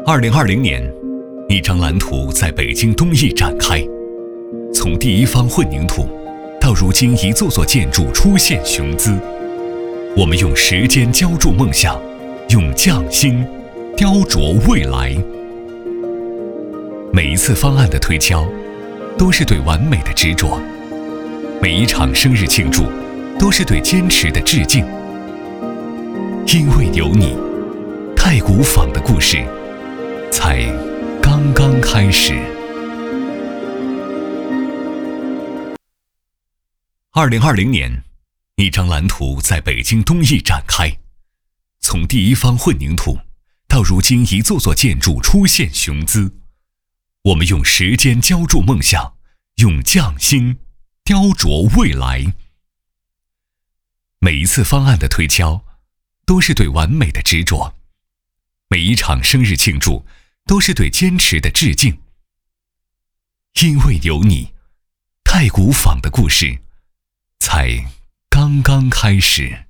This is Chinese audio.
2020年，一张蓝图在北京东翼展开，从第一方混凝土到如今一座座建筑出现雄姿，我们用时间浇筑梦想，用匠心雕琢未来。每一次方案的推敲，都是对完美的执着；每一场生日庆祝，都是对坚持的致敬。因为有你，太古坊的故事才刚刚开始。2020年，一张蓝图在北京东翼展开，从第一方混凝土到如今一座座建筑出现雄姿，我们用时间浇筑梦想，用匠心雕琢未来。每一次方案的推敲，都是对完美的执着；每一场生日庆祝，都是对坚持的致敬。因为有你，太古坊的故事才刚刚开始。